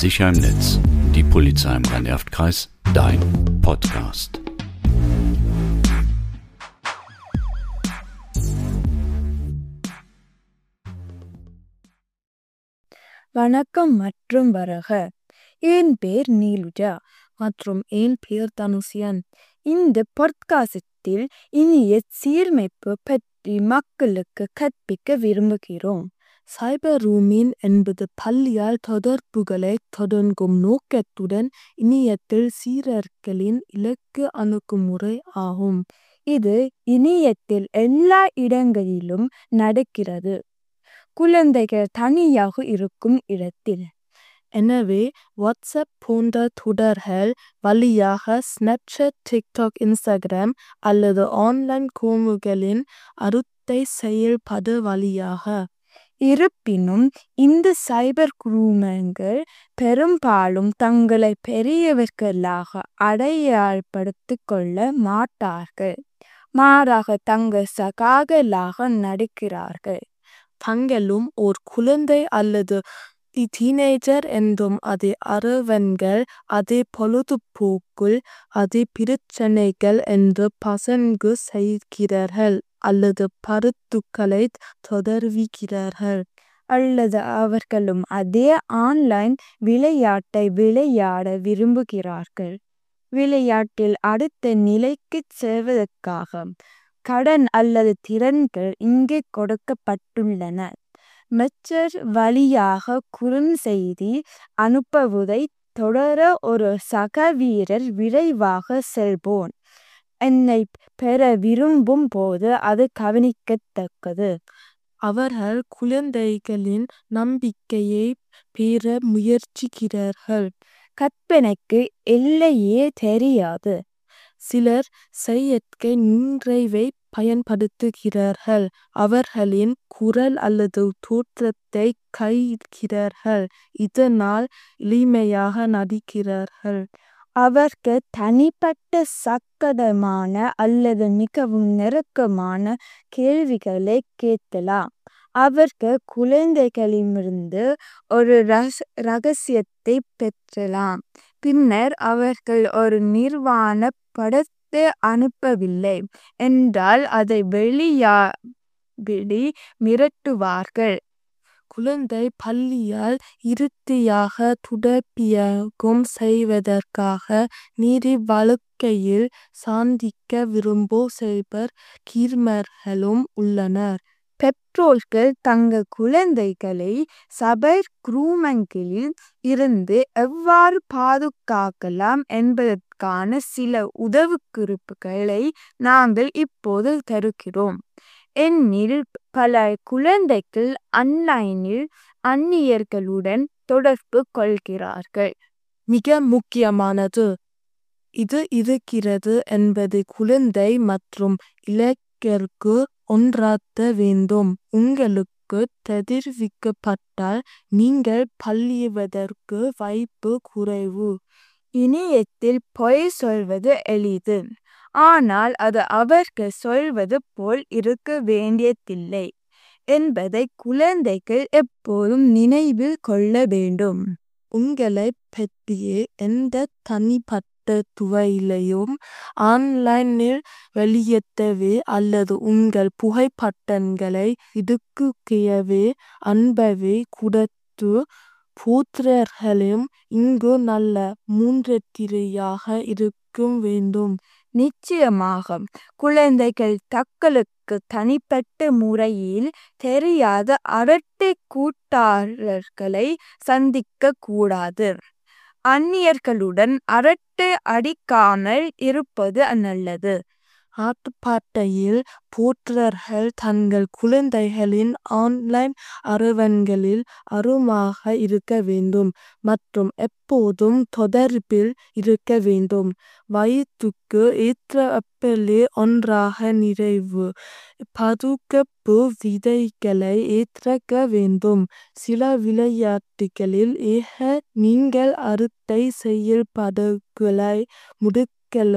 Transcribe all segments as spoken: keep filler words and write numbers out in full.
Sicher im Netz. Die Polizei im Rhein-Erft-Kreis. Dein Podcast. வணக்கம் மற்றும் வரக. என் பேர் நீலுஜா மற்றும் என் பேர் தனுசியன். இந்த பாட்காஸ்டில் இனிய சீரமைப்பு பற்றி மக்களுக்கு கற்பிக்க விரும்புகிறோம். சைபர் ரூமின் என்பது பள்ளியால் தொடர்புகளை தொடங்கும் நோக்கத்துடன் இணையத்தில் சீரர்களின் இலக்கு அணுகுமுறை ஆகும். இது இணையத்தில் எல்லா இடங்களிலும் நடக்கிறது. குழந்தைகள் தனியாக இருக்கும் இடத்தில். எனவே வாட்ஸ்அப் போன்ற தொடர்கள் வழியாக ஸ்னாப்சாட், டிக்டாக், இன்ஸ்டாகிராம் அல்லது ஆன்லைன் கோமுகளின் அறுத்தை செயல்படு வழியாக. இருப்பினும் இந்த சைபர் குரூமங்கள் பெரும்பாலும் தங்களை பெரியவர்களாக அடையாளப்படுத்திக் கொள்ள மாட்டார்கள். மாறாக தங்கள் சகாக்களாக நடிக்கிறார்கள். தங்களும் ஓர் குழந்தை அல்லது டீனேஜர் என்றும் அதே அறிவன்கள் அதே பொழுதுபோக்குள் அதே பிரச்சனைகள் என்று பசங்கு செய்கிறார்கள் அல்லது கருத்துக்களை தொடர்கிறார்கள். அல்லது அவர்களும் அதே ஆன்லைன் விளையாட்டை விளையாட விரும்புகிறார்கள். விளையாட்டில் அடுத்த நிலைக்குச் செல்வதற்காக கடன் அல்லது திறன்கள் இங்கே கொடுக்கப்பட்டுள்ளன. மெச்சர் வழியாக குறுஞ்செய்தி அனுப்புவதை தொடர ஒரு சக வீரர் விரைவாக செல்போன் என்னை பெற விரும்பும் போது அது கவனிக்கத்தக்கது. அவர்கள் குழந்தைகளின் நம்பிக்கையை பெற முயற்சிக்கிறார்கள். கற்பனைக்கு எல்லையே தெரியாது. சிலர் செயற்கை நுண்ணறிவை பயன்படுத்துகிறார்கள். அவர்களின் குரல் அல்லது தோற்றத்தை கைக்கிறார்கள். இதனால் எளிமையாக நடிக்கிறார்கள். அவர்கள் தனிப்பட்ட சங்கடமான அல்லது மிகவும் நெருக்கமான கேள்விகளை கேட்கலாம். அவர்கள் குழந்தைகளிடமிருந்து ஒரு ரகசியத்தை பெற்றலாம். பின்னர் அவர்கள் ஒரு நிர்வாண படத்தை அனுப்பவில்லை என்றால் அதை வெளியாடி மிரட்டுவார்கள். குழந்தை பள்ளியால் இறுதியாக துடப்பியகம் செய்வதற்காக நீதி வழக்கையில் சந்திக்க விரும்பும் சைபர் கிரிமினல்களும் உள்ளனர். பெற்றோர்கள் தங்கள் குழந்தைகளை சைபர் குரூமங்களில் இருந்து எவ்வாறு பாதுகாக்கலாம் என்பதற்கான சில உதவிக்குறிப்புகளை நாங்கள் இப்போது தருகிறோம். எண்ணில் பல குழந்தைகள் ஆன்லைனில் அந்நியர்களுடன் தொடர்பு கொள்கிறார்கள். மிக முக்கியமானது இது இருக்கிறது என்பது குழந்தை மற்றும் இளைஞருக்கு உணர்த்த வேண்டும். உங்களுக்கு தெரிவிக்கப்பட்டால் நீங்கள் பழிவதற்கு வாய்ப்பு குறைவு. இணையத்தில் பொய் சொல்வது எளிது. ஆனால் அது அவர்கள் சொல்வது போல் இருக்க வேண்டியதில்லை என்பதை குழந்தைகள் எப்போதும் நினைவில் கொள்ள வேண்டும். உங்களை பற்றிய எந்த தனிப்பட்ட துவையிலையும் ஆன்லைனில் வெளியேற்றவே அல்லது உங்கள் புகைப்படங்களை இடுக்குகையவே அன்பவே கொடுத்து புத்திரர்களும் இங்கு நல்ல முன்னிலையாக இருக்க வேண்டும். நிச்சயமாக குழந்தைகள் தங்களுக்கு தனிப்பட்ட முறையில் தெரியாத அரட்டை கூட்டாளர்களை சந்திக்க கூடாது. அந்நியர்களுடன் அரட்டை அடிக்காமல் இருப்பது நல்லது. ஆட்டுப்பாட்டையில் போற்றர்கள் தங்கள் குழந்தைகளின் ஆன்லைன் அறிவன்களில் ஆர்வமாக இருக்க வேண்டும் மற்றும் எப்போதும் தொடர்பில் இருக்க வேண்டும். வயதுக்கு ஏற்ற அப்பலே ஒன்றாக நிறைவு பாதுகாப்பு விதைகளை ஏற்க வேண்டும். சில விளையாட்டுகளில் ஏக நீங்கள் அறுத்தை செயல்பாடுகளை முடுக்கலாம்.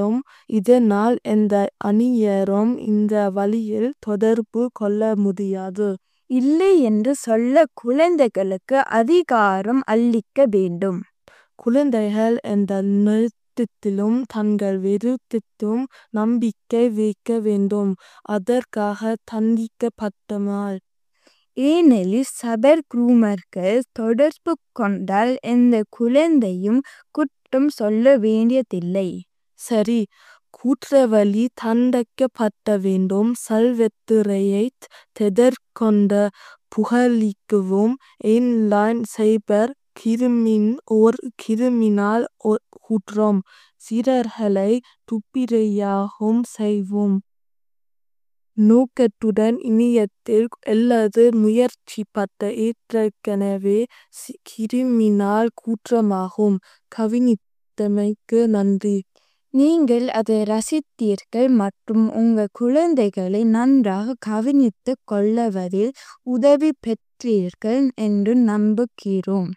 இதனால் எந்த அந்நியரும் இந்த வழியில் தொடர்பு கொள்ள முடியாது. இல்லை என்று சொல்ல குழந்தைகளுக்கு அதிகாரம் அளிக்க வேண்டும். குழந்தைகள் எந்த நிறுத்தத்திலும் தங்கள் விருப்பத்திலும் நம்பிக்கை வைக்க வேண்டும். அதற்காக தண்டிக்கப்பட்டமால். ஏனெனில் சபர் குருமார்கள் தொடர்பு கொண்டால் எந்த குழந்தையும் குற்றம் சொல்ல வேண்டியதில்லை. சரி, குற்றவாளி தண்டிக்கப்பட வேண்டும். சால்வெத்திரையைத் எதிர்கொண்ட புகழிக்கவும் ஆன்லைன் சைபர் கிரிமின் ஓர் கிரிமினல் குற்றம். சிறார்களை துப்பிரயாகம் செய்வோம் நோக்கத்துடன் இணையத்தில் அல்லது முயற்சிப்பது ஏற்கனவே கிரிமினல் குற்றமாகும். கவனித்தமைக்கு நன்றி. நீங்கள் அதை ரசித்தீர்கள் மற்றும் உங்கள் குழந்தைகளை நன்றாக கவனித்துக் கொள்வதில் உதவி பெற்றீர்கள் என்று நம்புகிறோம்.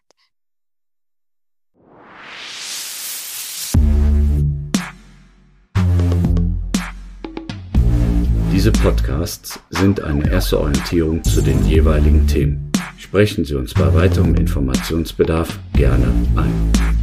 Diese Podcasts sind eine erste Orientierung zu den jeweiligen Themen. Sprechen Sie uns bei weiterem Informationsbedarf gerne ein.